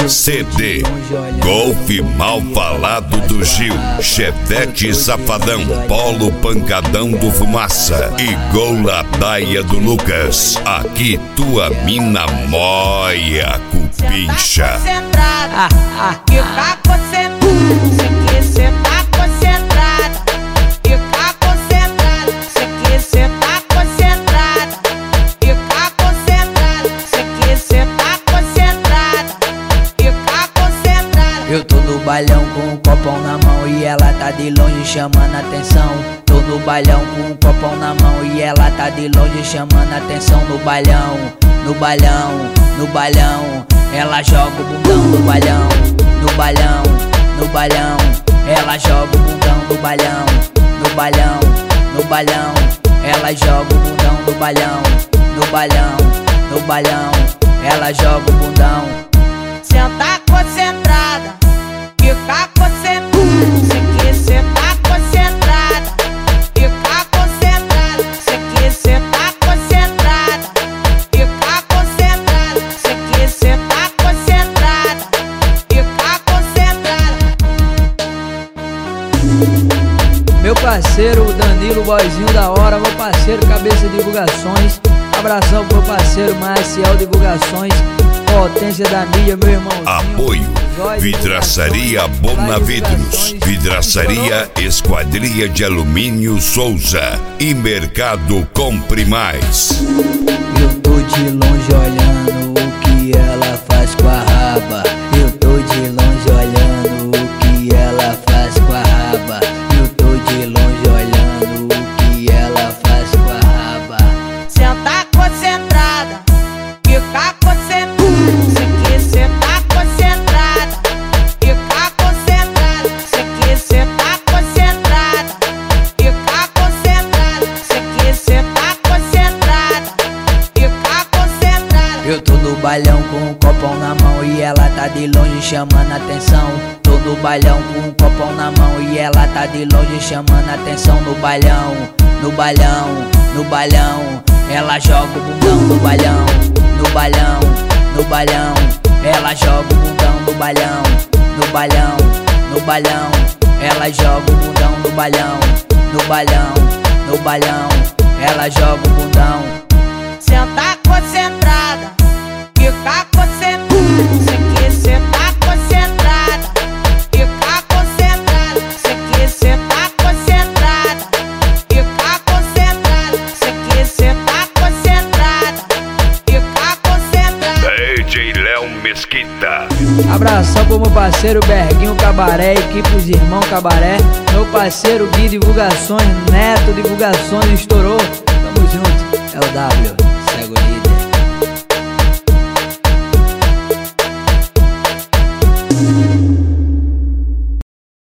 CD Golf Mal Falado do Gil, Chevette Safadão, Polo Pancadão do Fumaça e Gol Ladaia do Lucas. Aqui tua mina moia cupincha. Fica concentrada, cê tá concentrada. Fica concentrada, cê tá concentrada. Fica concentrada, cê tá concentrada. Fica concentrada. Eu tô no bailão com um copão na mão e ela tá de longe chamando atenção. Tô no bailão com um copão na mão e ela tá de longe chamando atenção. No bailão, no bailão, no bailão, ela joga o bundão no bailão. No bailão, no bailão, ela joga o bundão no bailão. No bailão, no bailão, ela joga o bundão no bailão. No bailão, no bailão, ela joga o bundão. Senta concentrada, fica concentrada. Cê tá concentrada. Fica concentrada, cê tá concentrada. Fica concentrada, cê tá concentrada. Fica concentrada. Meu parceiro Danilo, boyzinho da hora. Meu parceiro Cabeça Divulgações. Abração pro meu parceiro Maciel Divulgações. Potência da mídia, meu irmão. Apoio Vidraçaria Bonavidros, Vidraçaria Esquadria de Alumínio Souza e Mercado Compre Mais. Eu tô de longe olhando o que ela faz com a raba. Eu tô de longe olhando o que ela faz com a raba. Eu tô de longe olhando o que ela faz com a raba. Senta concentrada, fica concentrada. Cê tá concentrada. Fica concentrada, cê tá concentrada. Fica concentrada, cê tá concentrada. Fica concentrada. Eu tô no bailão com um copão na mão e ela tá de longe chamando atenção. Tô no bailão com um copão na mão e ela tá de longe chamando atenção. No bailão, no bailão, no bailão, ela joga o bundão no bailão. No bailão, no bailão, ela joga o bundão no bailão. No bailão, no bailão, ela joga o bundão no bailão. No bailão, no bailão, ela joga o bundão. Senta concentrada, fica concentrada. Cê tá concentrada. Fica concentrada, cê tá concentrada. Fica concentrada, cê tá concentrada. Fica concentrada. DJ Léo Mesquita. Abração pro meu parceiro Berguinho Cabaré, equipe dos Irmão Cabaré. Meu parceiro Gui Divulgações, Neto Divulgações, estourou. Tamo junto, é o W.